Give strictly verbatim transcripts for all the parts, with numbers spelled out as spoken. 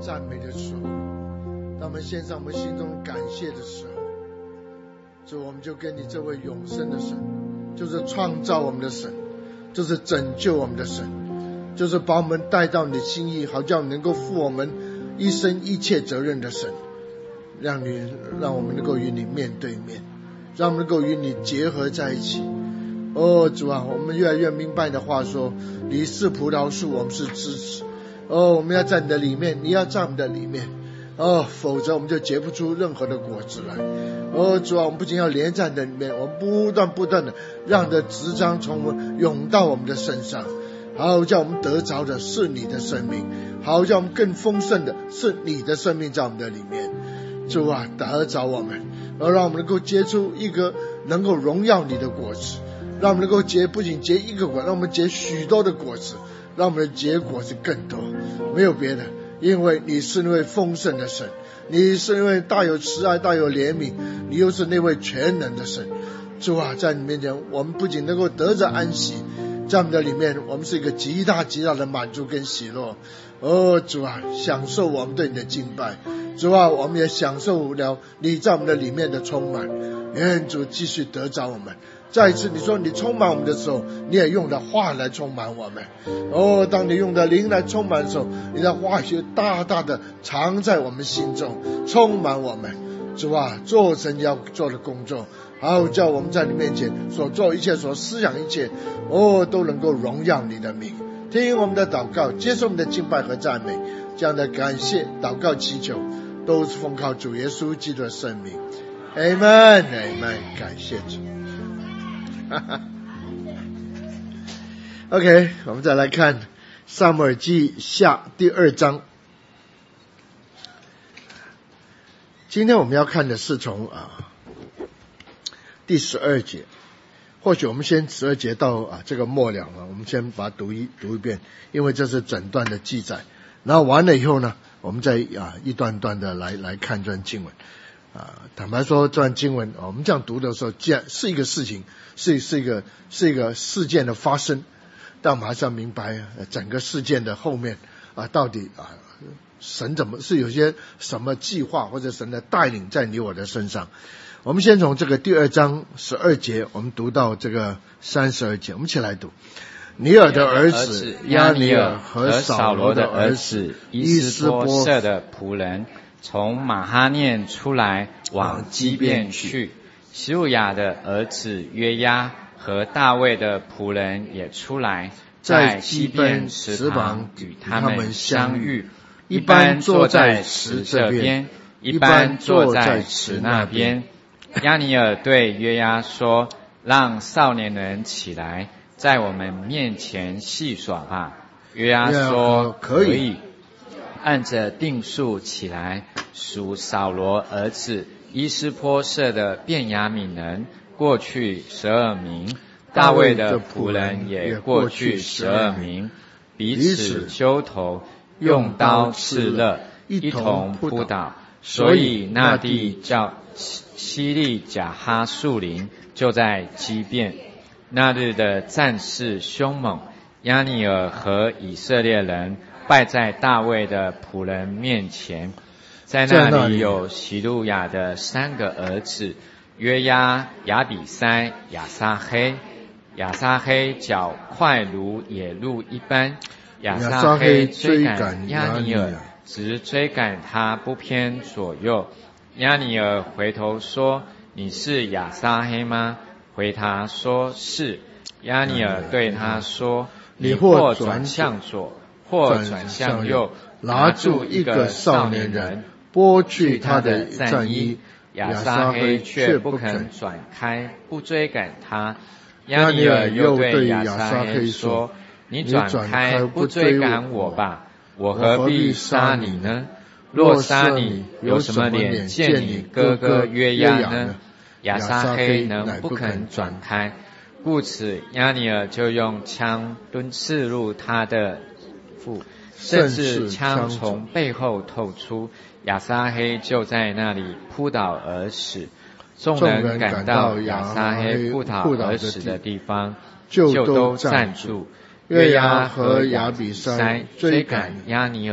赞美的时候，当我们献上我们心中感谢的时候，主，我们就跟你这位永生的神，就是创造我们的神，就是拯救我们的神，就是把我们带到你的心意，好叫能够负我们一生一切责任的神，让你让我们能够与你面对面，让我们能够与你结合在一起。哦，主啊，我们越来越明白你的话说，你是葡萄树，我们是枝子。哦，我们要在你的里面，你要在我们的里面。哦，否则我们就结不出任何的果子来。哦，主啊，我们不仅要连在你的里面，我们不断不断的让你的执掌从我们涌到我们的身上，好叫我们得着的是你的生命，好叫我们更丰盛的是你的生命在我们的里面。主啊，得着我们，而让我们能够结出一个能够荣耀你的果子，让我们能够结不仅结一个果，让我们结许多的果子，让我们的结果是更多。没有别的，因为你是那位丰盛的神，你是那位大有慈爱大有怜悯，你又是那位全能的神。主啊，在你面前我们不仅能够得着安息，在我们的里面我们是一个极大极大的满足跟喜乐。哦，主啊，享受我们对你的敬拜。主啊，我们也享受了你在我们的里面的充满。愿主继续得着我们。再一次你说你充满我们的时候，你也用的话来充满我们。哦，当你用的灵来充满的时候，你的话语大大的藏在我们心中，充满我们。主啊，做神要做的工作，好叫我们在你面前所做一切所思想一切，哦，都能够荣耀你的名。听我们的祷告，接受我们的敬拜和赞美，这样的感谢祷告祈求都是奉靠主耶稣基督的圣名。 Amen Amen， 感谢主。OK， 我们再来看撒母耳记下第二章。今天我们要看的是从啊第十二节，或许我们先十二节到啊这个末了啊，我们先把它读一读一遍，因为这是整段的记载。然后完了以后呢，我们再啊一段段的来来看这段经文。啊，坦白说，这段经文，我们这样读的时候，既然是一个事情，是是一个是一个事件的发生，但我们还是要明白整个事件的后面啊，到底啊，神怎么是有些什么计划或者神的带领在你我的身上。我们先从这个第二章十二节，我们读到这个三十二节，我们一起来读。尼尔的儿子亚尼尔和扫罗的儿子伊施波设的仆人，从马哈念出来往基遍去。西鲁雅的儿子约押和大卫的仆人也出来，在基遍石旁与他们相遇，一般坐在池这边，一般坐在池那边。亚尼尔对约押说：让少年人起来，在我们面前戏耍吧。约押说：可以。按着定数起来，属扫罗儿子伊施波设的便雅悯人过去十二名，大卫的仆人也过去十二名，彼此揪头，用刀刺勒，一同扑倒。所以那地叫西利甲哈树林，就在基遍。那日的战事凶猛，亚尼尔和以色列人败在大卫的仆人面前。在那里有希路亚的三个儿子，约押、亚比筛、亚撒黑。亚撒黑脚快如野鹿一般，亚撒黑追赶亚尼尔，直追赶他不偏左右。亚尼尔回头说：你是亚撒黑吗？回答说：是。亚尼尔对他说：你或转向左，或转向右，拿住一个少年人，剥去他的战衣。亚撒黑却不肯转开，不追赶他。亚尼尔又对亚撒黑说：你转开，不追赶我吧，我何必杀你呢？若杀你，有什么脸见你哥哥约押呢？亚撒黑能不肯转开，故此亚尼尔就用枪抡刺入他的腹，甚至枪从背后透出，亚撒黑就在那里扑倒而死。众人赶到亚撒黑扑倒而死的地方，就都站住。约押和亚比筛追赶亚尼尔，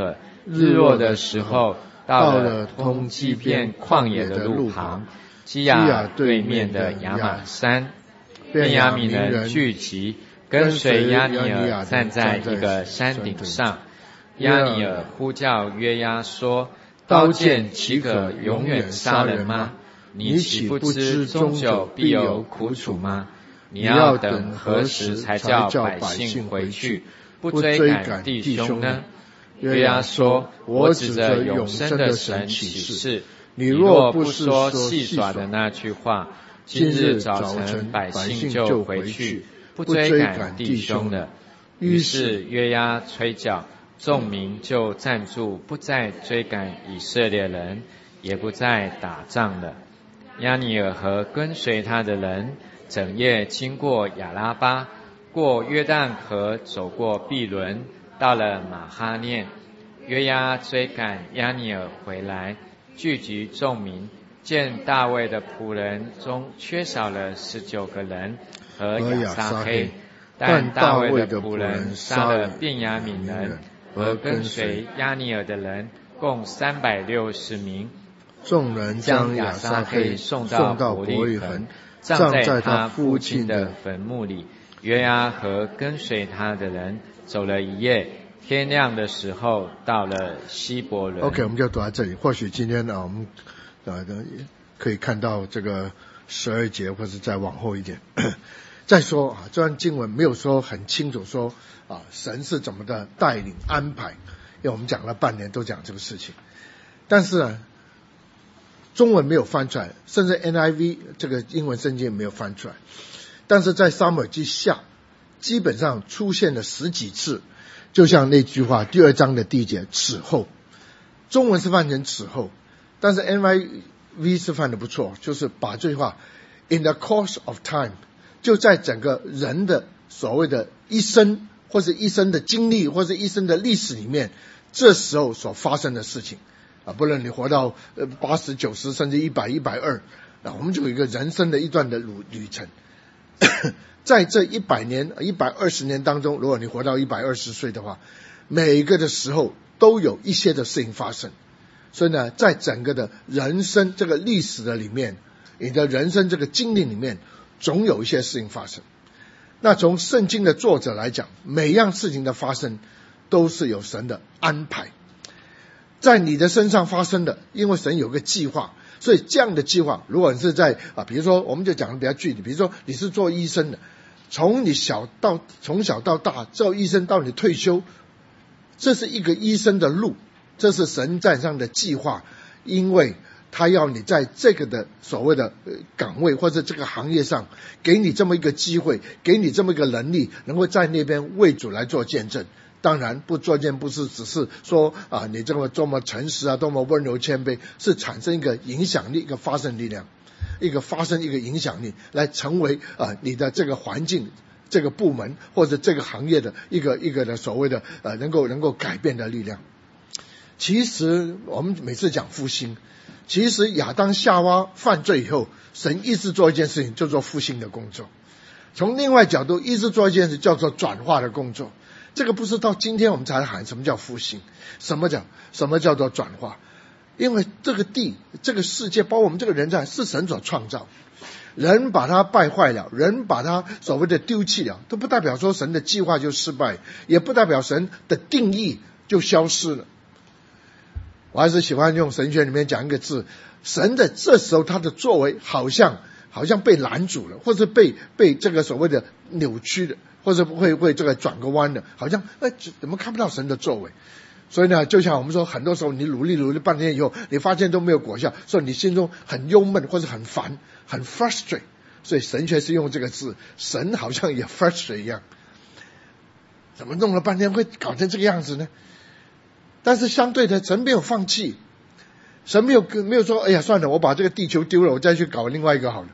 日落的时候，到了通基遍旷野的路旁，基亚对面的亚玛山，便雅悯人聚集，跟随亚尼尔站在一个山顶上。亚尼尔呼叫约押说：刀剑岂可永远杀人吗？你岂不知终久必有苦楚吗？你要等何时才叫百姓回去，不追赶弟兄呢？约押说：我指着永生的神起誓，你若不说戏耍的那句话，今日早晨百姓就回去，不追赶弟兄了。于是约押吹角，众民就站住，不再追赶以色列人，也不再打仗了。亚尼尔和跟随他的人整夜经过亚拉巴，过约旦河，走过毕伦，到了马哈念。约押追赶亚尼尔回来，聚集众民，见大卫的仆人中缺少了十九个人和亚撒黑，但大卫的仆人杀了便雅悯人和跟随亚尼尔的人共三百六十名。 众人将亚撒黑送到伯利恒，葬在他父亲的坟墓里。约押和跟随他的人走了一夜，天亮的时候到了希伯伦。 OK， 我们就读到这里。或许今天呢，我们呃可以看到这个十二节，或者再往后一点。再说啊，这段经文没有说很清楚说啊，神是怎么的带领安排，因为我们讲了半年都讲这个事情，但是呢，中文没有翻出来，甚至 N I V 这个英文圣经没有翻出来，但是在撒母耳记下基本上出现了十几次，就像那句话第二章的第一节此后，中文是翻成此后，但是 N I V 是翻得不错，就是把这句话 in the course of time， 就在整个人的所谓的一生或是一生的经历或是一生的历史里面，这时候所发生的事情啊，不论你活到呃八十九十甚至一百一百二啊，我们就有一个人生的一段的旅旅程。在这一百年一百二十年当中，如果你活到一百二十岁的话，每一个的时候都有一些的事情发生。所以呢，在整个的人生这个历史的里面，你的人生这个经历里面总有一些事情发生。那从圣经的作者来讲，每样事情的发生都是有神的安排，在你的身上发生的，因为神有个计划，所以这样的计划，如果你是在啊，比如说我们就讲的比较具体，比如说你是做医生的，从你小到从小到大做医生到你退休，这是一个医生的路，这是神在上的计划，因为他要你在这个的所谓的岗位或者这个行业上，给你这么一个机会，给你这么一个能力，能够在那边为主来做见证。当然不做见不是只是说啊，你这么多么诚实啊，多么温柔谦卑，是产生一个影响力，一个发生力量，一个发生一个影响力，来成为啊你的这个环境、这个部门或者这个行业的一个一个的所谓的呃能够能够改变的力量。其实我们每次讲复兴，其实亚当夏娃犯罪以后，神一直做一件事情，就做复兴的工作。从另外角度，一直做一件事叫做转化的工作。这个不是到今天我们才喊什么叫复兴，什么叫什么叫做转化？因为这个地、这个世界，包括我们这个人在，是神所创造，人把它败坏了，人把它所谓的丢弃了，都不代表说神的计划就失败，也不代表神的定义就消失了。我还是喜欢用神学里面讲一个字，神的这时候他的作为好像好像被拦阻了，或者被被这个所谓的扭曲的，或者会会这个转个弯的，好像哎怎么看不到神的作为。所以呢，就像我们说，很多时候你努力努力半天以后，你发现都没有果效，所以你心中很忧闷或者很烦，很 frustrate。所以神学是用这个字，神好像也 frustrate 一样，怎么弄了半天会搞成这个样子呢？但是相对的，神没有放弃，神没有没有说，哎呀算了，我把这个地球丢了，我再去搞另外一个好了。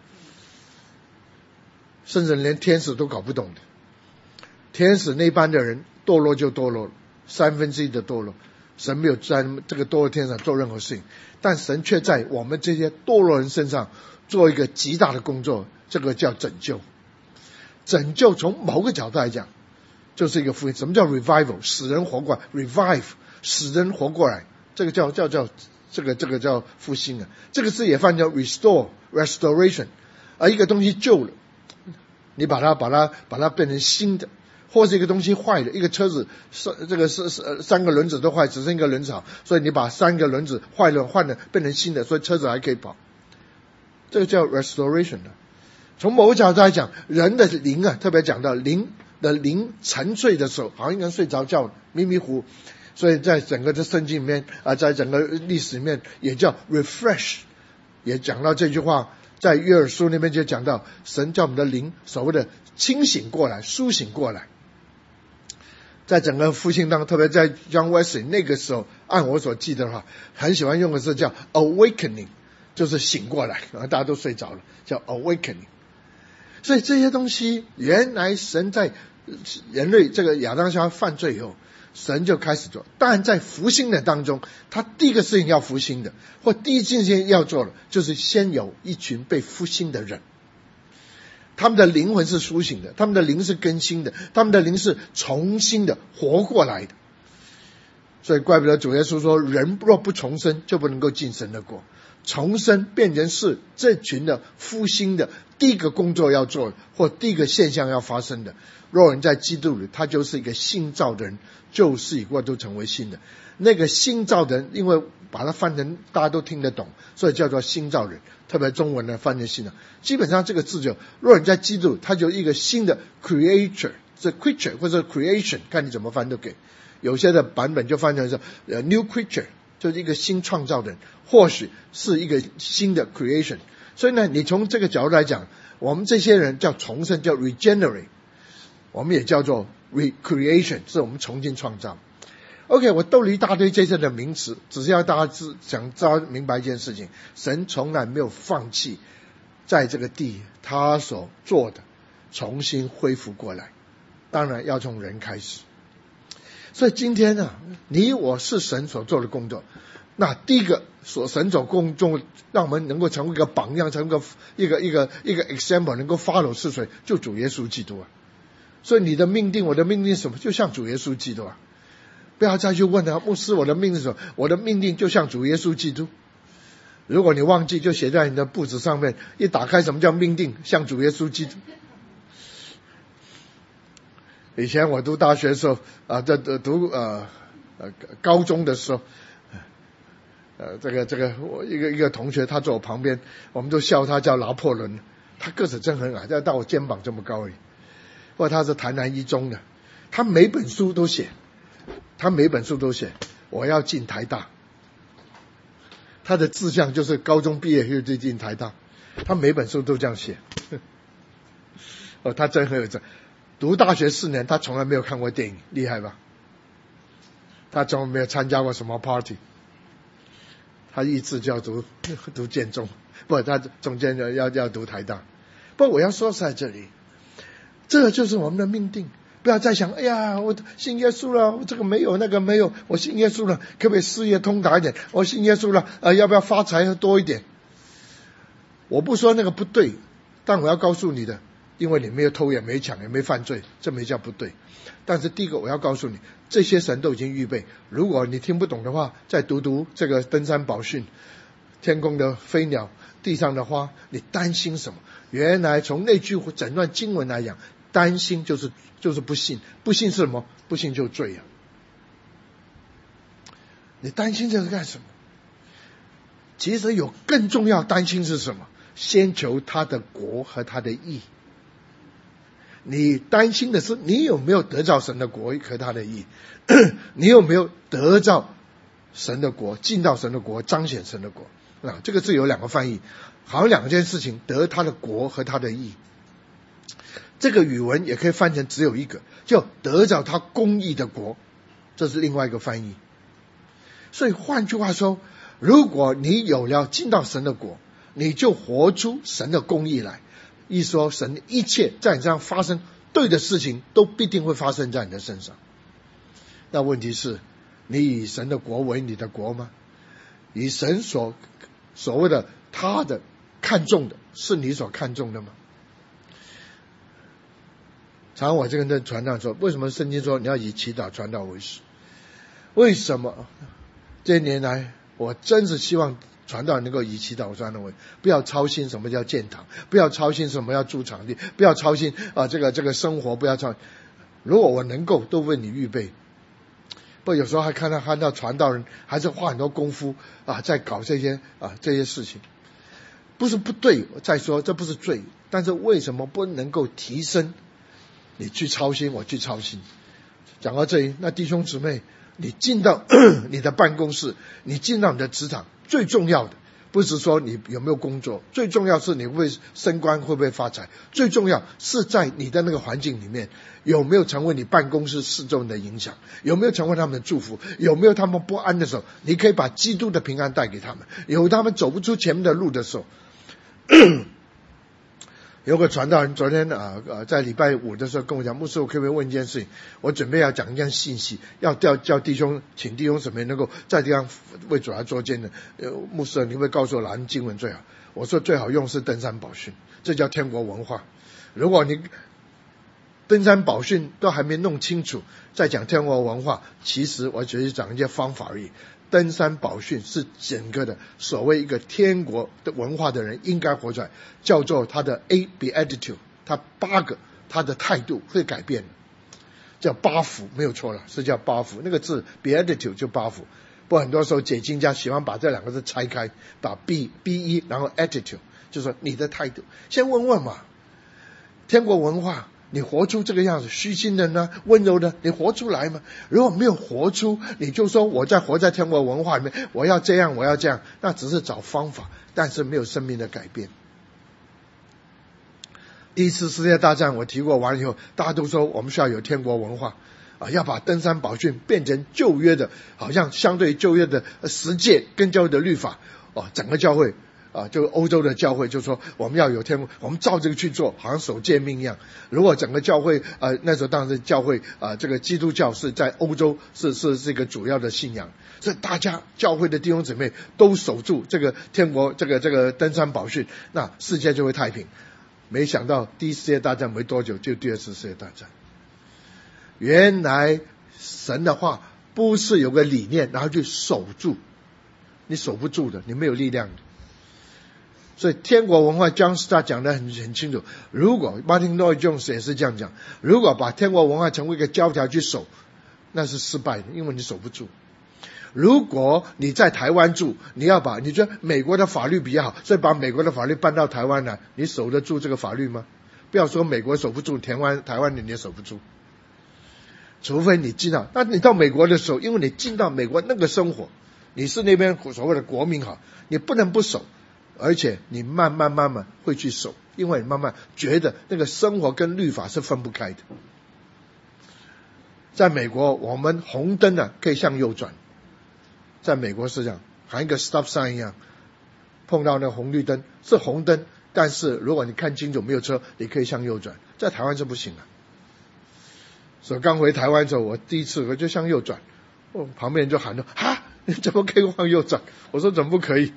甚至连天使都搞不懂的，天使那般的人堕落就堕落了，三分之一的堕落，神没有在这个堕落天上做任何事情，但神却在我们这些堕落人身上做一个极大的工作，这个叫拯救。拯救从某个角度来讲就是一个复兴。什么叫 revival？ 死人活过来 revive， 使人活过来，这个叫叫叫这个这个叫复兴啊。这个字也翻叫 restore restoration， 而一个东西旧了，你把它把它把它变成新的，或是一个东西坏了，一个车子三这个是是三个轮子都坏，只剩一个轮子好，所以你把三个轮子坏了换了变成新的，所以车子还可以跑，这个叫 restoration 的。从某个角度来讲，人的灵啊，特别讲到灵的灵沉睡的时候，好像一个人睡着觉迷迷糊，所以在整个的圣经里面啊，在整个历史里面也叫 refresh， 也讲到这句话，在约珥书那边就讲到神叫我们的灵所谓的清醒过来，苏醒过来。在整个复兴当中，特别在 John Wesley 那个时候，按我所记得的话，很喜欢用的是叫 awakening， 就是醒过来，大家都睡着了，叫 awakening。所以这些东西，原来神在人类这个亚当夏娃犯罪以后，神就开始做。当然在复兴的当中，他第一个事情要复兴的，或第一件事情要做的，就是先有一群被复兴的人，他们的灵魂是苏醒的，他们的灵是更新的，他们的灵是重新的活过来的。所以怪不得主耶稣说，人若不重生，就不能够进神的国。重生变成是这群的复兴的第一个工作要做的，或第一个现象要发生的。若人在基督里，他就是一个新造的人，旧事已过，都成为新的。那个新造的人，因为把它翻成大家都听得懂，所以叫做新造人，特别中文呢翻成新的。基本上这个字就，若人在基督，他就一个新的 creature， 是 creature 或者 creation， 看你怎么翻都给。有些的版本就翻成是 new creature， 就是一个新创造的人，或许是一个新的 creation。所以呢，你从这个角度来讲，我们这些人叫重生，叫 regenerate， 我们也叫做 recreation， 是我们重新创造。OK， 我兜了一大堆这些的名词，只是要大家知想知道明白一件事情，神从来没有放弃在这个地他所做的重新恢复过来，当然要从人开始。所以今天呢、啊，你我是神所做的工作，那第一个所神所工作让我们能够成为一个榜样，成为一个一个一个一个 example， 能够 follow 是谁？就主耶稣基督啊。所以你的命定，我的命定是什么？就像主耶稣基督啊。不要再去问了，牧师，我的命定是什么？我的命定就像主耶稣基督。如果你忘记，就写在你的簿子上面，一打开什么叫命定？像主耶稣基督。以前我读大学的时候啊，在读呃呃高中的时候，呃这个这个我一个一个同学，他坐我旁边，我们都笑他叫拿破仑，他个子真很矮，要到我肩膀这么高而已。不过他是台南一中的，他每本书都写，他每本书都写我要进台大，他的志向就是高中毕业就进台大，他每本书都这样写。哦，他真很有这。读大学四年，他从来没有看过电影，厉害吧？他从来没有参加过什么 party， 他立志就要读读建中，不，他中间要要要读台大。不，我要说是在这里，这就是我们的命定。不要再想，哎呀，我信耶稣了，我这个没有那个没有，我信耶稣了，可不可以事业通达一点？我信耶稣了，呃，要不要发财多一点？我不说那个不对，但我要告诉你的。因为你没有偷也没抢也没犯罪，这没叫不对。但是第一个我要告诉你，这些神都已经预备。如果你听不懂的话，再读读这个登山宝训，天空的飞鸟，地上的花，你担心什么？原来从那句整段经文来讲，担心就是就是不信，不信是什么？不信就罪啊！你担心这是干什么？其实有更重要担心是什么？先求他的国和他的义。你担心的是你有没有得到神的国和他的义，你有没有得到神的国，进到神的国，彰显神的国啊？这个字有两个翻译，好像两件事情，得他的国和他的义。这个语文也可以翻成只有一个，就得到他公义的国，这是另外一个翻译。所以换句话说，如果你有了进到神的国，你就活出神的公义来。一说神一切在你身上发生对的事情，都必定会发生在你的身上。那问题是，你以神的国为你的国吗？以神所所谓的他的看重的是你所看重的吗？常常我就跟这传道说，为什么圣经说你要以祈祷传道为事？ 为什么这些年来我真是希望传道能够以祈祷专的为，不要操心什么叫建堂，不要操心什么要租场地，不要操心啊这个这个生活，不要操心。如果我能够都为你预备，不有时候还看到看到传道人还是花很多功夫啊在搞这些啊这些事情，不是不对，再说这不是罪，但是为什么不能够提升？你去操心，我去操心。讲到这里，那弟兄姊妹，你进到你的办公室，你进到你的职场，最重要的不是说你有没有工作，最重要是你会不会升官，会不会发财，最重要是在你的那个环境里面有没有成为你办公室四周人的影响，有没有成为他们的祝福，有没有他们不安的时候，你可以把基督的平安带给他们，有他们走不出前面的路的时候。有个传道人昨天啊呃在礼拜五的时候跟我讲，牧师，我可不可以问一件事情？我准备要讲一件信息，要叫叫弟兄，请弟兄姊妹能够在地方为主来捉奸的。呃，牧师，你会不会告诉我哪经文最好？我说最好用是登山宝训，这叫天国文化。如果你登山宝训都还没弄清楚，再讲天国文化，其实我只是讲一些方法而已。登山宝训是整个的所谓一个天国的文化的人应该活出来，叫做他的 A Beatitude， 他八个他的态度会改变，叫八福，没有错了，是叫八福。那个字 Beatitude 就八福，不过很多时候解经家喜欢把这两个字拆开，把 B B E 然后 attitude， 就是说你的态度。先问问嘛，天国文化你活出这个样子，虚心的呢，温柔的，你活出来吗？如果没有活出，你就说我在活在天国文化里面，我要这样我要这样，那只是找方法，但是没有生命的改变。第一次世界大战我提过完以后，大家都说我们需要有天国文化啊，要把登山宝训变成旧约的，好像相对旧约的十诫跟教会的律法哦，整个教会啊，就欧洲的教会就说我们要有天国，我们照这个去做，好像守诫命一样。如果整个教会呃那时候当然是教会啊，这个基督教是在欧洲是是是一个主要的信仰，所以大家教会的弟兄姊妹都守住这个天国这个这个登山宝训，那世界就会太平。没想到第一次世界大战没多久就第二次世界大战。原来神的话不是有个理念然后去守住，你守不住的，你没有力量的。所以天国文化 John Stott 讲得很很清楚，如果 Martin Lloyd Jones 也是这样讲，如果把天国文化成为一个教条去守，那是失败的，因为你守不住。如果你在台湾住，你要把你觉得美国的法律比较好，所以把美国的法律搬到台湾来，你守得住这个法律吗？不要说美国守不住，台湾台湾你也守不住。除非你进到，那你到美国的时候，因为你进到美国那个生活，你是那边所谓的国民好，你不能不守，而且你慢慢慢慢会去守，因为你慢慢觉得那个生活跟律法是分不开的。在美国，我们红灯啊可以向右转，在美国是这样，含一个 stop sign 一样，碰到那个红绿灯是红灯，但是如果你看清楚没有车，你可以向右转。在台湾是不行的。所以刚回台湾的时候，我第一次我就向右转，哦，旁边人就喊着哈，你怎么可以往右转？我说怎么不可以？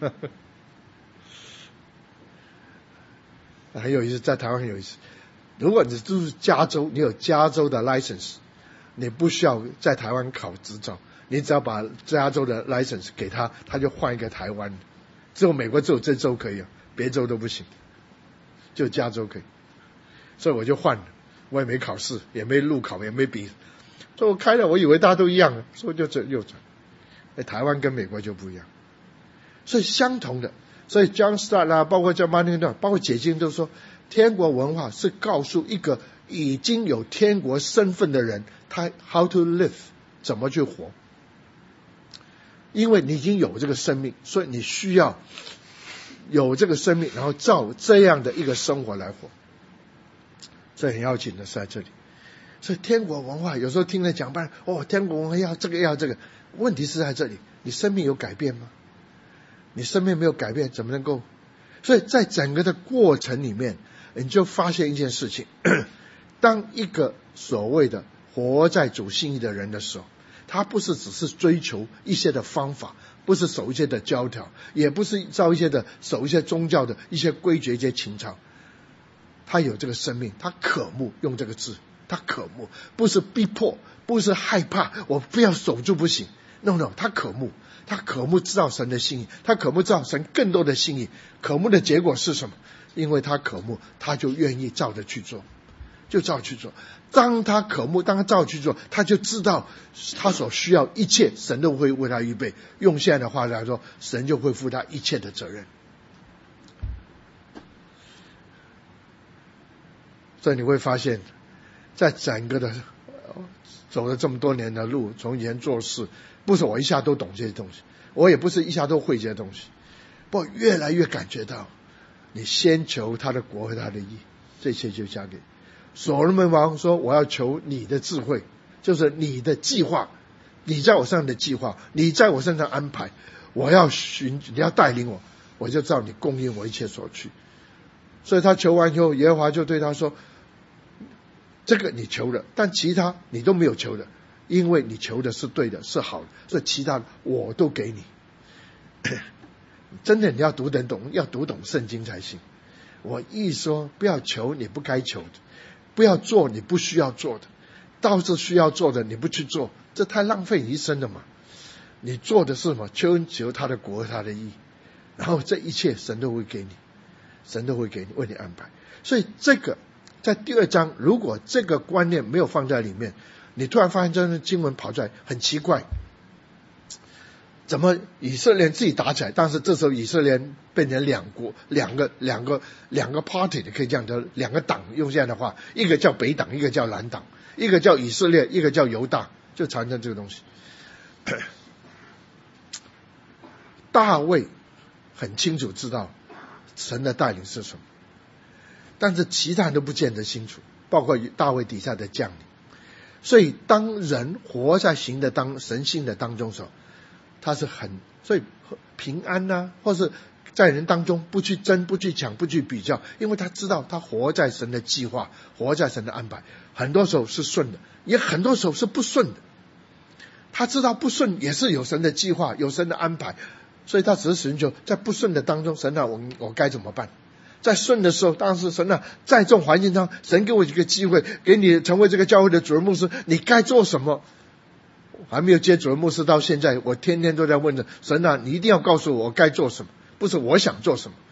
很有意思，在台湾很有意思。如果你住加州，你有加州的 license， 你不需要在台湾考执照，你只要把加州的 license 给他，他就换一个台湾。只有美国只有这州可以啊，别州都不行，就加州可以。所以我就换了。我也没考试，也没路考，也没笔，所以我开了，我以为大家都一样，所以就这右转。哎，台湾跟美国就不一样，所以相同的，所以 John Stott 啦，包括叫 Martin Lloyd， 包括解经都说，天国文化是告诉一个已经有天国身份的人，他 how to live， 怎么去活。因为你已经有这个生命，所以你需要有这个生命，然后照这样的一个生活来活。这很要紧的是在这里，所以天国文化有时候听了讲半，哦，天国文化要这个要这个，问题是在这里，你生命有改变吗？你生命没有改变，怎么能够？所以在整个的过程里面，你就发现一件事情，当一个所谓的活在主心意的人的时候，他不是只是追求一些的方法，不是守一些的教条，也不是照一些的守一些宗教的一些规矩一些情操。他有这个生命，他渴慕，用这个字，他渴慕，不是逼迫，不是害怕，我非要守住不行， ，no no， 他渴慕，他渴慕知道神的心意，他渴慕知道神更多的心意。渴慕的结果是什么？因为他渴慕，他就愿意照着去做，就照去做。当他渴慕，当他照去做，他就知道他所需要一切，神都会为他预备。用现在的话来说，神就会负他一切的责任。所以你会发现，在整个的走了这么多年的路，从以前做事，不是我一下都懂这些东西，我也不是一下都会这些东西，不过越来越感觉到，你先求他的国和他的义，这些就加给。所罗门王说，我要求你的智慧，就是你的计划，你在我身上的计划，你在我身上安排，我要寻，你要带领我，我就知道你供应我一切所需。所以他求完以后，耶和华就对他说，这个你求的，但其他你都没有求的，因为你求的是对的，是好的，所以其他的我都给你。真的你要读得懂，要读懂圣经才行。我一说不要求你不该求的，不要做你不需要做的，倒是需要做的你不去做，这太浪费你一生了嘛。你做的是什么？求求他的国他的义，然后这一切神都会给你，神都会给你，为你安排。所以这个在第二章，如果这个观念没有放在里面，你突然发现这段经文跑出来很奇怪，怎么以色列自己打起来？但是这时候以色列变成两国，两个两个两个 party， 可以这样叫，两个党。用现在的话，一个叫北党，一个叫南党，一个叫以色列，一个叫犹大，就产生这个东西。大卫很清楚知道神的带领是什么，但是其他人都不见得清楚，包括大卫底下的将领。所以当人活在行的当神性的当中的时候，他是很，所以平安啊，或是在人当中不去争，不去抢，不去比较，因为他知道他活在神的计划，活在神的安排，很多时候是顺的，也很多时候是不顺的。他知道不顺也是有神的计划，有神的安排，所以他只是寻求在不顺的当中，神啊，我我该怎么办？在顺的时候，当然是神啊，在这种环境上，神给我一个机会，给你成为这个教会的主任牧师，你该做什么？还没有接主任牧师到现在，我天天都在问着神啊，你一定要告诉我我该做什么，不是我想做什么。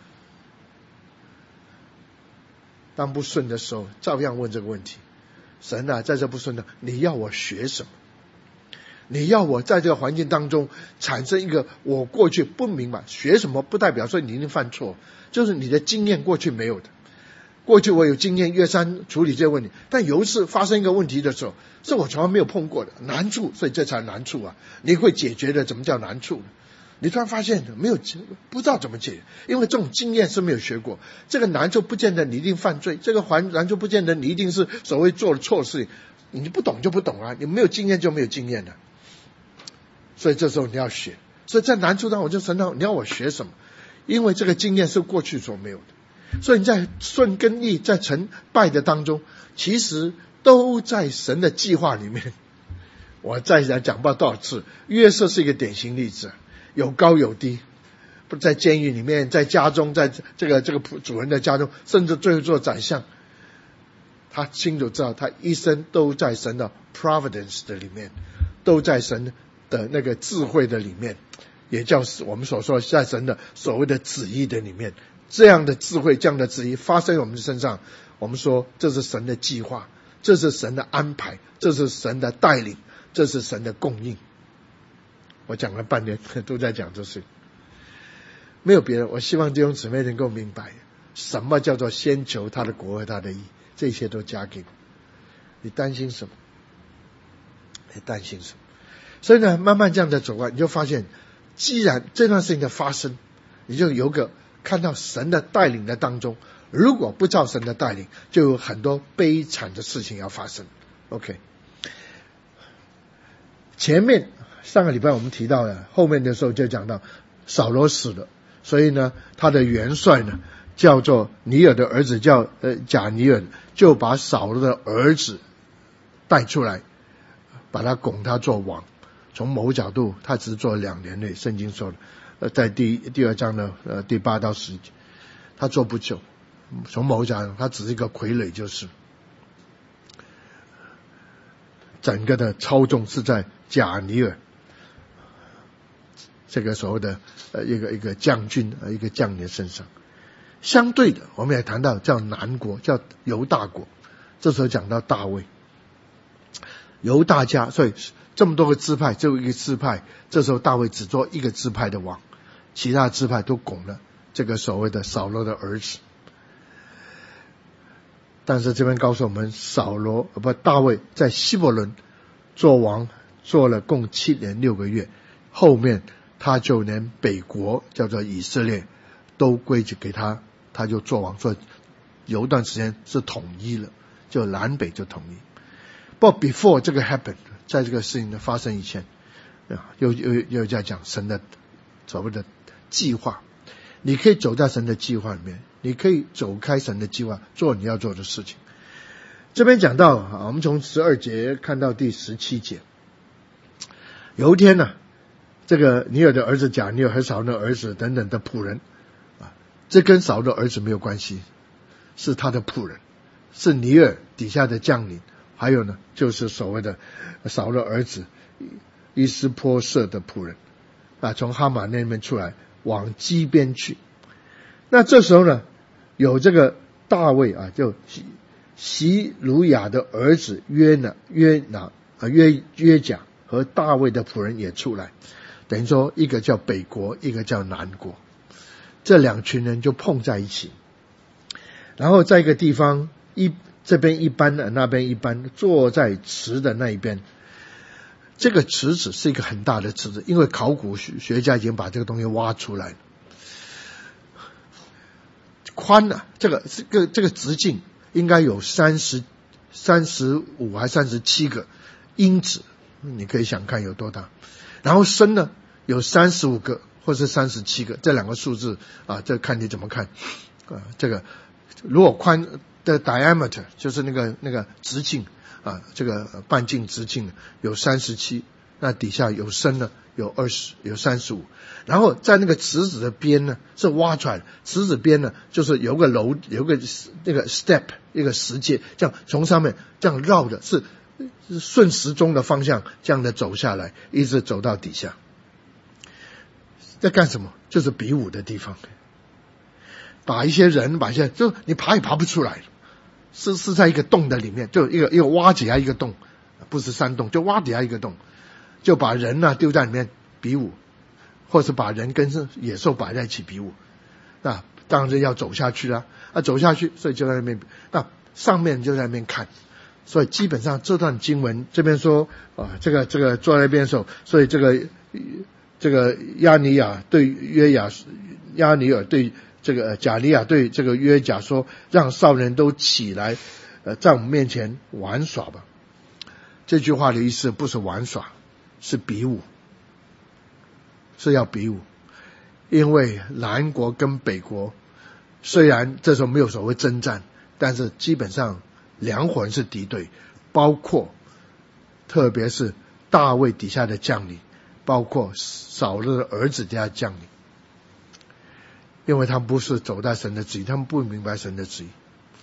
当不顺的时候，照样问这个问题，神啊，在这不顺的，你要我学什么？你要我在这个环境当中产生一个我过去不明白，学什么不代表说你一定犯错，就是你的经验过去没有的。过去我有经验，越山处理这些问题，但有一次发生一个问题的时候，是我从来没有碰过的难处，所以这才难处啊！你会解决的，怎么叫难处呢？你突然发现没有，不知道怎么解决，因为这种经验是没有学过。这个难处不见得你一定犯罪，这个难处不见得你一定是所谓做了错事，你不懂就不懂啊，你没有经验就没有经验了。所以这时候你要学，所以在难处当中我就神道你要我学什么？因为这个经验是过去所没有的。所以你在顺跟逆，在成败的当中，其实都在神的计划里面。我再来讲不知道多少次，约瑟是一个典型例子，有高有低，不在监狱里面，在家中，在这个这个主人的家中，甚至最后做宰相，他清楚知道他一生都在神的 providence 的里面，都在神的那个智慧的里面，也叫我们所说在神的所谓的旨意的里面。这样的智慧，这样的旨意发生在我们身上，我们说这是神的计划，这是神的安排，这是神的带领，这是神的供应。我讲了半年都在讲这事，没有别的。我希望弟兄姊妹能够明白什么叫做先求他的国和他的义，这些都加给你。你担心什么？你担心什么？所以呢，慢慢这样的走过来，你就发现既然这段事情的发生，你就有个看到神的带领的当中，如果不照神的带领，就有很多悲惨的事情要发生。 OK， 前面上个礼拜我们提到的，后面的时候就讲到扫罗死了，所以呢他的元帅呢叫做尼尔的儿子叫呃贾尼尔，就把扫罗的儿子带出来，把他拱他做王。从某角度他只是做了两年内，圣经说的呃，在第第二章的呃第八到十节，他做不久。从某角度他只是一个傀儡，就是整个的操纵是在贾尼尔。 这个所谓的呃一个一个将军呃一个将领身上。相对的，我们也谈到叫南国，叫犹大国。这时候讲到大卫，犹大家，所以这么多个支派，只有一个支派，这时候大卫只做一个支派的王，其他支派都拱了这个所谓的扫罗的儿子。但是这边告诉我们，扫罗不大卫在希伯伦做王，做了共七年六个月，后面他就连北国叫做以色列都归给他，他就做王，所以有一段时间是统一了，就南北就统一。不过 before 这个 happen， 在这个事情的发生以前，又又又在讲神的所谓的计划。你可以走在神的计划里面，你可以走开神的计划，做你要做的事情。这边讲到啊，我们从十二节看到第十七节，有一天呢、啊，这个尼尔的儿子甲尼尔和扫罗的儿子等等的仆人啊，这跟扫罗的儿子没有关系，是他的仆人，是尼尔底下的将领，还有呢就是所谓的扫罗的儿子伊斯波设的仆人啊，从哈马那边出来往基边去。那这时候呢，有这个大卫啊，就席鲁雅的儿子约拿约拿啊约约甲和大卫的仆人也出来，等于说一个叫北国，一个叫南国，这两群人就碰在一起，然后在一个地方，一这边一班的，那边一班，坐在池的那一边。这个池子是一个很大的池子，因为考古学家已经把这个东西挖出来了。宽啊，这个这个这个直径应该有三十三十五还三十七个英尺，你可以想看有多大。然后深呢有三十五个或是三十七个，这两个数字啊，这看你怎么看啊。这个如果宽的 diameter 就是那个那个直径啊，这个半径直径有三十七，那底下有深呢有二十有三十五，然后在那个池子的边呢是挖出来的，池子边呢就是有个楼有个那个 step 一个石阶，这样从上面这样绕的，是顺时钟的方向这样的走下来，一直走到底下。在干什么？就是比武的地方，把一些人把一些就你爬也爬不出来，是是在一个洞的里面，就一个一个挖底下一个洞，不是山洞，就挖底下一个洞，就把人啊丢在里面比武，或是把人跟野兽摆在一起比武，那当然要走下去了，啊走下去，所以就在那边，那上面就在那边看，所以基本上这段经文这边说啊，这个这个坐在那边的时候，所以这个这个亚尼亚对约雅亚尼尔对这个贾利亚对这个约甲说，让少年都起来呃在我们面前玩耍吧。这句话的意思不是玩耍，是比武，是要比武。因为南国跟北国虽然这时候没有所谓征战，但是基本上两伙人是敌对，包括特别是大卫底下的将领，包括扫罗的儿子底下的将领，因为他们不是走在神的旨意，他们不明白神的旨意，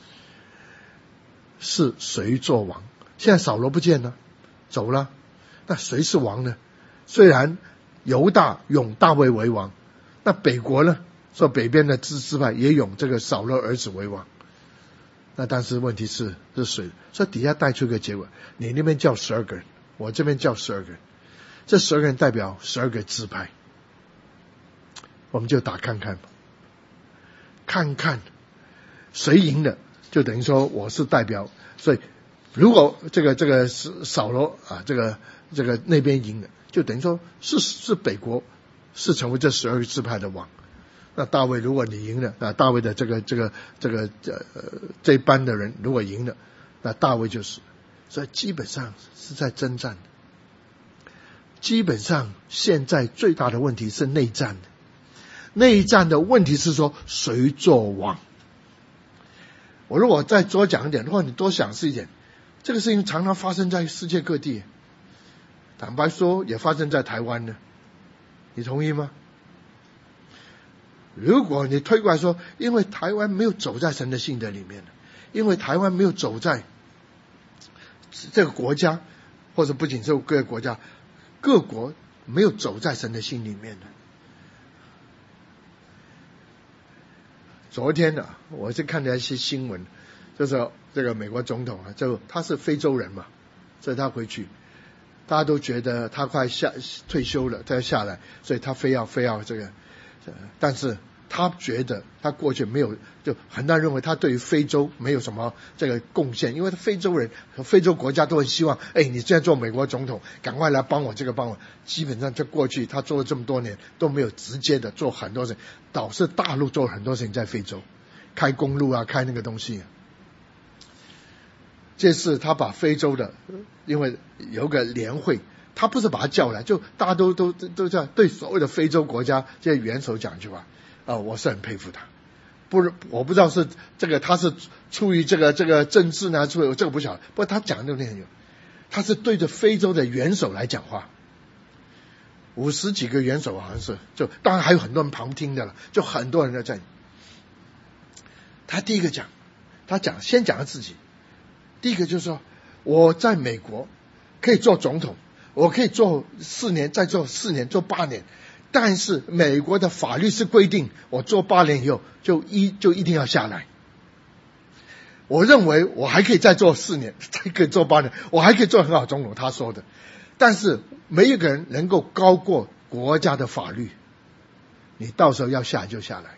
是谁做王？现在扫罗不见了，走了，那谁是王呢？虽然犹大拥大卫为王，那北国呢？说北边的支支派也拥这个扫罗儿子为王，那但是问题是是谁？所以底下带出一个结果，你那边叫十二个人，我这边叫十二个人，这十二个人代表十二个支派，我们就打看看吧。看看谁赢了，就等于说我是代表。所以如果这个这个是扫罗啊，这个这个那边赢了，就等于说是是北国是成为这十二个支派的王。那大卫如果你赢了啊，大卫的这个这个这个呃这班的人如果赢了，那大卫就是。所以基本上是在征战的。基本上现在最大的问题是内战的。内战的问题是说谁做王。我如果再多讲一点，如果你多想是一点，这个事情常常发生在世界各地，坦白说也发生在台湾呢，你同意吗？如果你推过来说，因为台湾没有走在神的信德里面，因为台湾没有走在这个国家，或者不仅是各个国家，各国没有走在神的心里面的， 昨天呢、啊，我是看了一些新闻，就是这个美国总统啊，就他是非洲人嘛，所以他回去，大家都觉得他快下退休了，他要下来，所以他非要非要这个，但是他觉得他过去没有，就很多人认为他对于非洲没有什么这个贡献，因为非洲人和非洲国家都很希望，哎，你现在做美国总统，赶快来帮我这个帮我。基本上在过去他做了这么多年都没有直接的做很多事，导致大陆做了很多事情在非洲，开公路啊，开那个东西、啊。这次他把非洲的，因为有个联会，他不是把他叫来，就大家都都都这样对所有的非洲国家这些元首讲一句话。啊、呃，我是很佩服他，不是我不知道是这个他是出于这个这个政治呢，出于这个不晓得，不过他讲的那很有，他是对着非洲的元首来讲话，五十几个元首好像是，就当然还有很多人旁听的了，就很多人在这里。他第一个讲，他讲先讲他自己，第一个就是说我在美国可以做总统，我可以做四年，再做四年，做八年。但是美国的法律是规定，我做八年以后就一就一定要下来。我认为我还可以再做四年，再可以做八年，我还可以做很好总统。他说的，但是没有一个人能够高过国家的法律。你到时候要下就下来。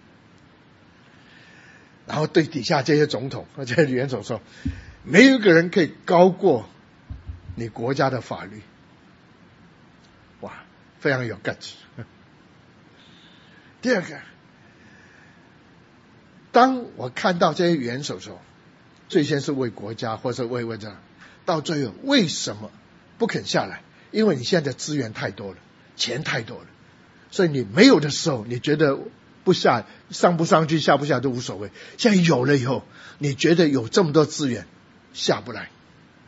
然后对底下这些总统、这些元首说，没有一个人可以高过你国家的法律。哇！非常有 guts。 第二个，当我看到这些元首的时候，最先是为国家或是为为这，到最后为什么不肯下来？因为你现在的资源太多了，钱太多了，所以你没有的时候你觉得不下，上不上去下不下都无所谓，现在有了以后你觉得有这么多资源下不来，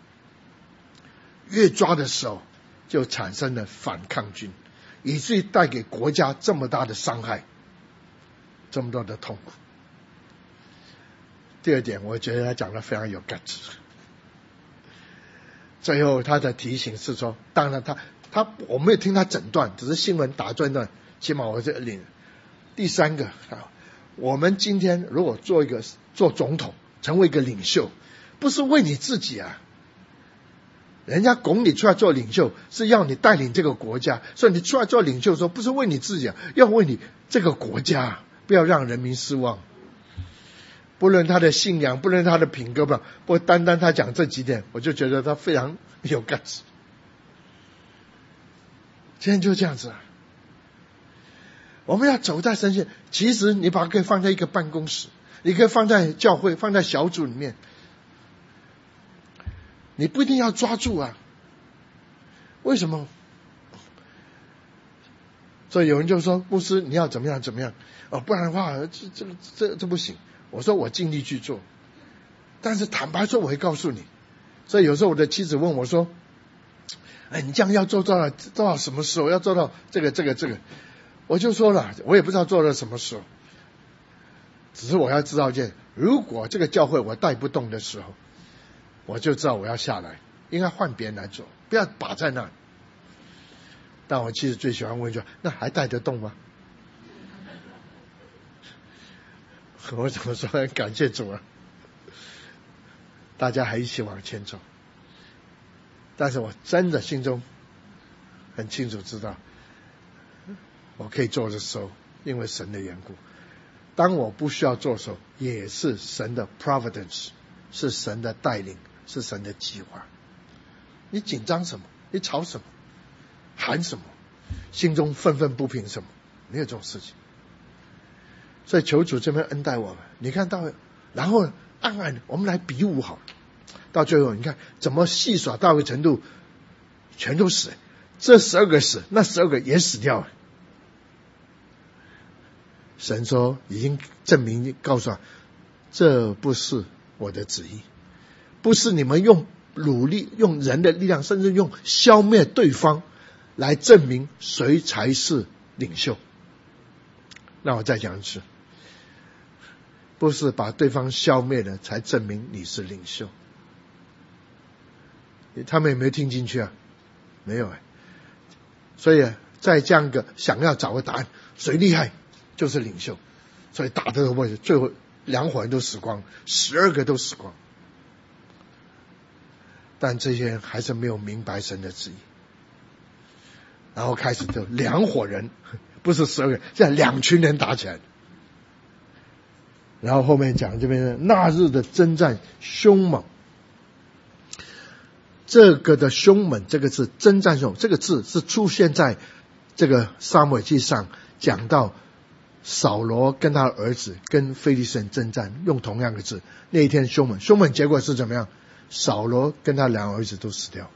越抓的时候就产生了反抗军，以至于带给国家这么大的伤害，这么多的痛苦。第二点，我觉得他讲的非常有价值。最后他的提醒是说，当然他他我没有听他整段，只是新闻打断段，起码我这领。第三个啊，我们今天如果做一个做总统，成为一个领袖，不是为你自己啊。人家拱你出来做领袖，是要你带领这个国家，所以你出来做领袖的时候，不是为你自己啊，要为你这个国家，不要让人民失望。不论他的信仰，不论他的品格，不不单单他讲这几点，我就觉得他非常有价值。今天就这样子啊，我们要走在神前。其实你把它可以放在一个办公室，你可以放在教会，放在小组里面。你不一定要抓住啊，为什么？所以有人就说，牧师你要怎么样怎么样哦，不然的话这这这这不行。我说我尽力去做，但是坦白说我会告诉你。所以有时候我的妻子问我说，哎，你这样要做到做到什么时候？要做到这个这个这个，我就说了，我也不知道做到什么时候，只是我要知道一件，如果这个教会我带不动的时候，我就知道我要下来，应该换别人来做，不要把在那里。但我其实最喜欢问一句，那还带得动吗？我怎么说？感谢主啊，大家还一起往前走。但是我真的心中很清楚知道，我可以做的时候，因为神的缘故；当我不需要做的时候，也是神的 providence， 是神的带领，是神的计划。你紧张什么？你吵什么？喊什么？心中愤愤不平什么？没有这种事情。所以求主这边恩待我们。你看到，然后暗暗的我们来比武好了，到最后你看怎么戏耍到一个程度，全都死，这十二个死，那十二个也死掉了。神说已经证明告诉他，这不是我的旨意，不是你们用努力用人的力量，甚至用消灭对方来证明谁才是领袖。那我再讲一次，不是把对方消灭了才证明你是领袖。他们有没有听进去啊？没有哎。所以在这样一个想要找个答案，谁厉害就是领袖， 所以打的头破血，最后两伙人都死光，十二个都死光。但这些人还是没有明白神的旨意，然后开始就两伙人，不是十二个人，现在两群人打起来。然后后面讲这边那日的征战凶猛，这个的凶猛这个字征战凶，这个字是出现在这个撒母耳记上，讲到扫罗跟他儿子跟非利士人征战，用同样的字。那一天凶猛，凶猛结果是怎么样？扫罗跟他两个儿子都死掉。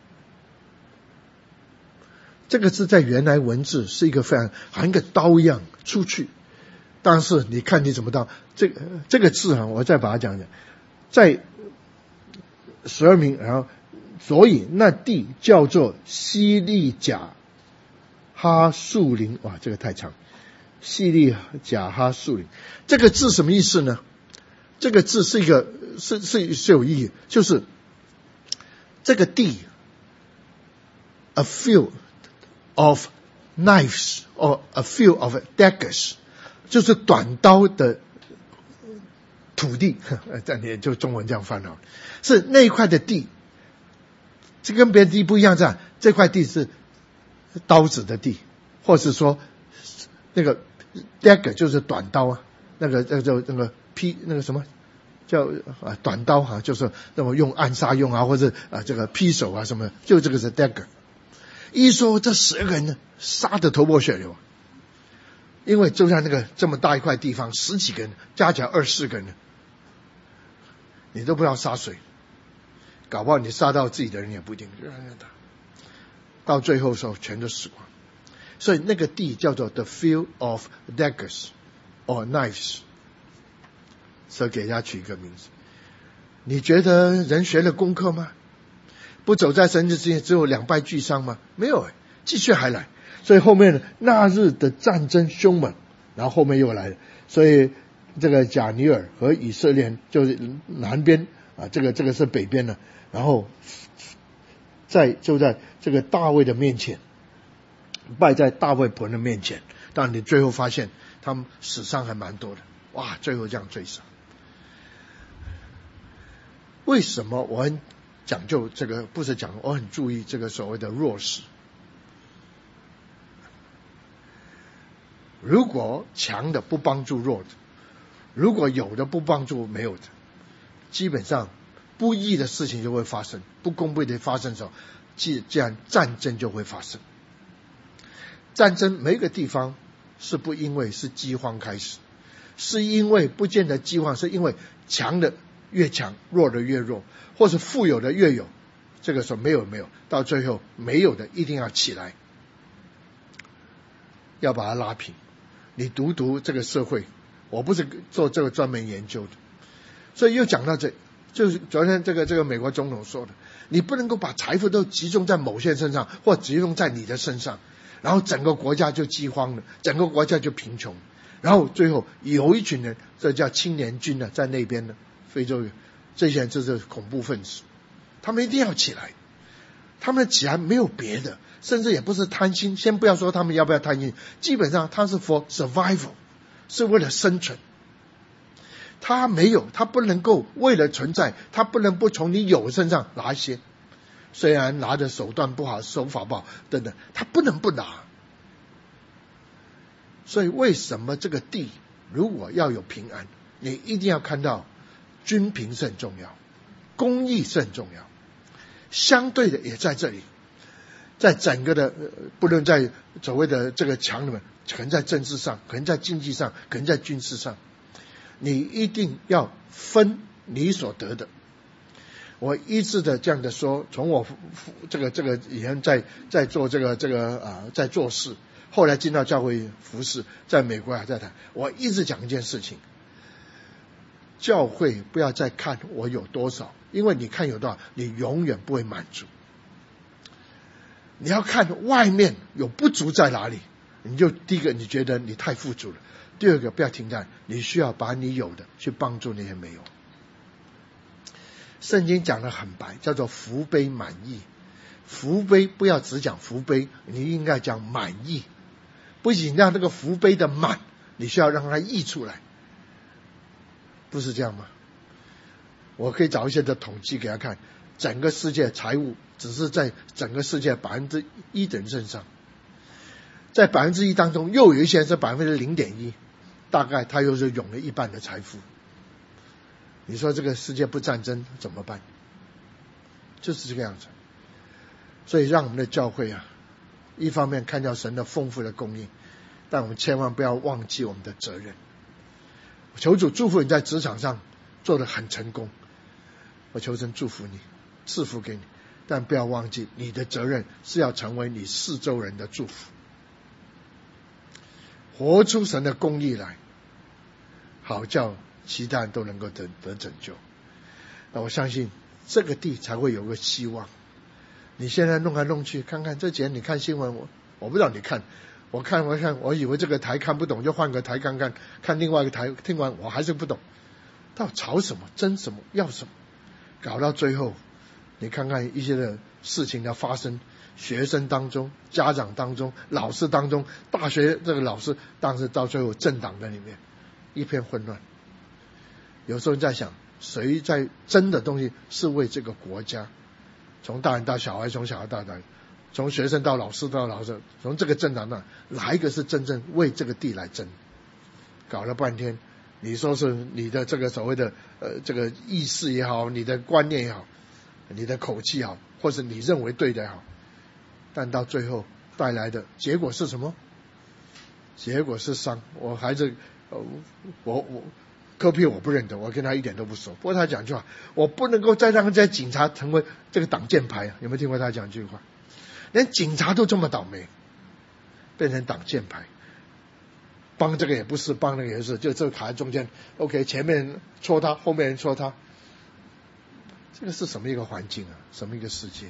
这个字在原来文字是一个非常好像一个刀一样出去，但是你看你怎么刀。这个这个字啊，我再把它讲讲，在十二名，然后所以那地叫做西利甲哈树林。哇，这个太长。西利甲哈树林这个字什么意思呢？这个字是一个是是是有意义，就是这个地 a few of knives or a few of daggers， 就是短刀的土地，这你就中文这样翻了，是那一块的地，这跟别的地不一样，这样这块地是刀子的地，或是说那个 dagger 就是短刀啊，那个那个那个劈那个什么叫啊短刀哈、啊，就是那么用暗杀用啊，或者啊这个劈手啊什么，就这个是 dagger。一说这十个人呢，杀得头破血流，因为就像那个这么大一块地方，十几个人加起来二十四个人，你都不知道杀谁，搞不好你杀到自己的人也不一定。到最后的时候全都死光，所以那个地叫做 the field of daggers or knives， 所以给他取一个名字。你觉得人学了功课吗？不走在神之前只有两败俱伤吗？没有，继续还来。所以后面呢，那日的战争凶猛，然后后面又来了。所以这个贾尼尔和以色列就是南边啊，这个这个是北边呢。然后在就在这个大卫的面前，败在大卫仆人的面前。但你最后发现他们死伤还蛮多的，哇！最后这样追杀。为什么我很讲究这个？不是讲我很注意这个所谓的弱势。如果强的不帮助弱的，如果有的不帮助没有的，基本上不义的事情就会发生，不公平的发生的时候，既这样战争就会发生。战争每个地方是不因为是饥荒开始，是因为不见得饥荒，是因为强的越强，弱的越弱，或是富有的越有。这个时候没有没有，到最后没有的一定要起来，要把它拉平。你读读这个社会，我不是做这个专门研究的，所以又讲到这，就是昨天这个这个美国总统说的，你不能够把财富都集中在某些人身上，或集中在你的身上，然后整个国家就饥荒了，整个国家就贫穷，然后最后有一群人，这叫青年军呢，在那边呢，非洲这些人就是恐怖分子，他们一定要起来，他们起来没有别的，甚至也不是贪心，先不要说他们要不要贪心，基本上他是 for survival， 是为了生存。他没有，他不能够为了存在，他不能不从你有身上拿一些，虽然拿的手段不好，手法不好等等，他不能不拿。所以为什么这个地如果要有平安，你一定要看到均平是很重要，公义是很重要，相对的也在这里，在整个的不论在所谓的这个强人，可能在政治上，可能在经济上，可能在军事上，你一定要分你所得的。我一直的这样的说，从我这个这个以前在在做这个这个啊、呃、在做事，后来进到教会服侍，在美国还在谈，我一直讲一件事情，教会不要再看我有多少，因为你看有多少，你永远不会满足。你要看外面有不足在哪里，你就第一个你觉得你太富足了，第二个不要停在，你需要把你有的去帮助那些没有。圣经讲得很白，叫做福杯满溢。福杯不要只讲福杯，你应该讲满溢，不仅让那个福杯的满， 你需要让它溢出来，不是这样吗？我可以找一些的统计给他看，整个世界财务只是在整个世界百分之一的人身上，在百分之一当中又有一些是百分之零点一，大概他又是拥了一半的财富。你说这个世界不战争怎么办？就是这个样子。所以让我们的教会啊，一方面看到神的丰富的供应，但我们千万不要忘记我们的责任。求主祝福你在职场上做得很成功，我求神祝福你，赐福给你，但不要忘记你的责任是要成为你四周人的祝福，活出神的公义来，好叫其他人都能够得得拯救。那我相信这个地才会有个希望。你现在弄来弄去，看看这几天你看新闻，我我不知道你看，我看我看，我以为这个台看不懂，就换个台看看，看另外一个台，听完我还是不懂，到底吵什么，争什么，要什么，搞到最后，你看看一些的事情的发生，学生当中、家长当中、老师当中、大学这个老师，当时到最后政党在里面一片混乱。有时候在想，谁在争的东西是为这个国家？从大人到小孩，从小孩到大人，从学生到老师到老师，从这个政党那，哪一个是真正为这个地来争？搞了半天，你说是你的这个所谓的呃这个意识也好，你的观念也好，你的口气也好，或是你认为对的也好，但到最后带来的结果是什么？结果是伤。我孩子，呃，我我。科比我不认得，我跟他一点都不熟。不过他讲句话，我不能够再让这些警察成为这个挡箭牌啊！有没有听过他讲句话？连警察都这么倒霉，变成挡箭牌，帮这个也不是，帮那个也是，就这个卡在中间。OK， 前面戳他，后面人戳他，这个是什么一个环境啊？什么一个世界？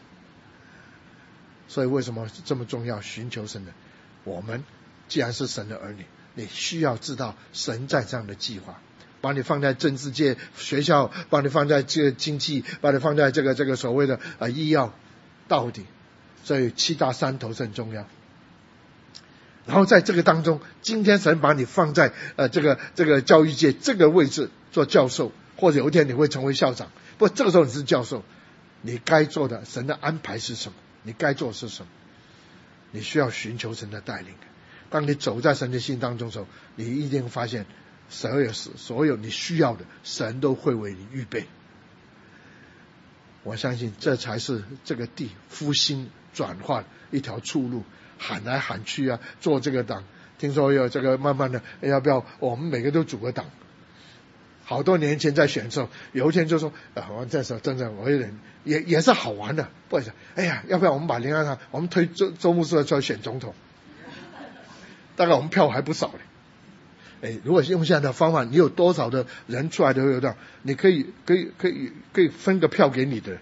所以为什么这么重要？寻求神的，我们既然是神的儿女，你需要知道神在这样的计划，把你放在政治界、学校，把你放在这个经济，把你放在这个这个所谓的呃医药，到底，所以七大山头是很重要。然后在这个当中，今天神把你放在呃这个这个教育界这个位置做教授，或者有一天你会成为校长，不过这个时候你是教授，你该做的神的安排是什么？你该做的是什么？你需要寻求神的带领。当你走在神的心当中的时候，你一定发现所有所有你需要的，神都会为你预备。我相信这才是这个地复兴转化一条出路。喊来喊去啊，做这个党，听说有这个慢慢的，要不要我们每个都组个党？好多年前在选的时候，有一天就说啊，我这时候真的我有点也也是好玩的，不好意思，哎呀，要不要我们把联合党，我们推周周牧师出来选总统？大概我们票还不少嘞。哎，如果用现在的方法，你有多少的人出来都有这，你可以可以可以可以分个票给你的。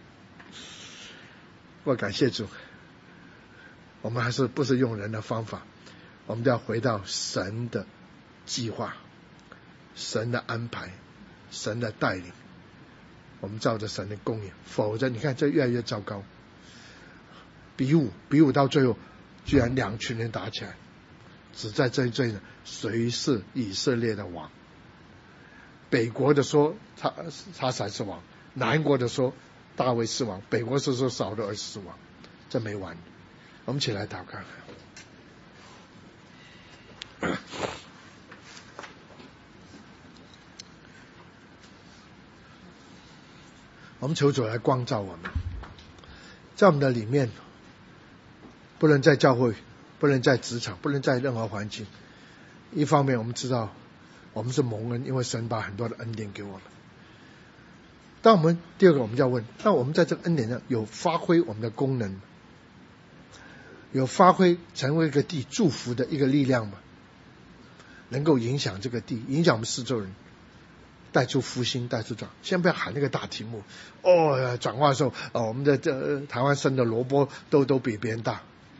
我感谢主，我们还是不是用人的方法，我们都要回到神的计划、神的安排、神的带领，我们照着神的供应，否则你看这越来越糟糕。比武比武到最后，居然两群人打起来。只在这一追呢，谁是以色列的王？北国的说他他才是王，南国的说大卫是王，北国是说扫罗儿子是王，这没完。我们起来祷告。我们求主来光照我们，在我们的里面，不能在教会，不能在职场，不能在任何环境。一方面我们知道我们是蒙恩，因为神把很多的恩典给我们。但我们第二个我们就要问，那我们在这个恩典上有发挥我们的功能，有发挥成为一个地祝福的一个力量吗？能够影响这个地，影响我们四周人，带出复兴，带出转。先不要喊那个大题目哦，转化的时候、哦、我们的这、呃、台湾生的萝卜都都比别人大，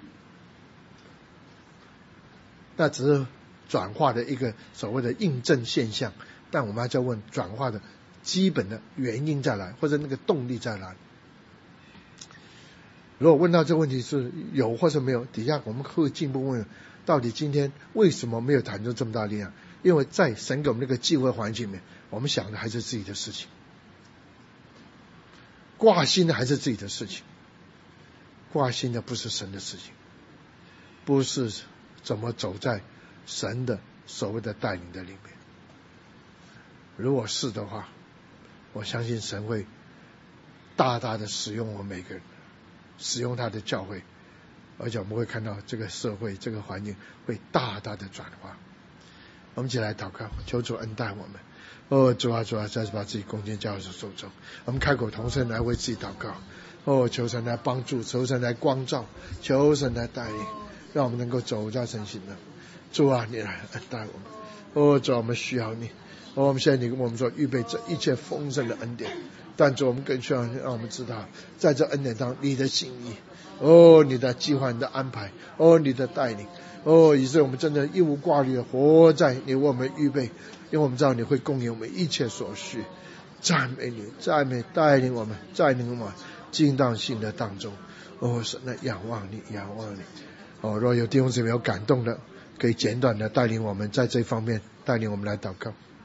那只是转化的一个所谓的印证现象，但我们还在问转化的基本的原因在哪，或者那个动力在哪里。如果问到这个问题是有或是没有，底下我们会进一步问， 到底今天为什么没有产生这么大力量？因为在神给我们那个机会环境里面，我们想的还是自己的事情，挂心的还是自己的事情，挂心的不是神的事情，不是怎么走在神的所谓的带领的里面。如果是的话，我相信神会大大的使用我们每个人，使用他的教会，而且我们会看到这个社会这个环境会大大的转化。我们一起来祷告，求主恩待我们。哦，主啊主啊，再次把自己恭敬交在手中，我们开口同声来为自己祷告。哦，求神来帮助，求神来光照，求神来带领，让我们能够走在神行的。主啊，你来恩待我们。哦，主啊，我们需要你。哦，我们现在你跟我们说预备这一切丰盛的恩典，但主我们更需要让我们知道，在这恩典当你的心意，哦，你的计划，你的安排，哦，你的带领，哦，以致我们真的义无挂虑的活在你为我们预备，因为我们知道你会供应我们一切所需。赞美你，赞美带领我们，带领我们进到信的当中。哦，神来仰望你，仰望你。哦，若有弟兄姊妹有感动的，可以简短的带领我们在这方面带领我们来祷告。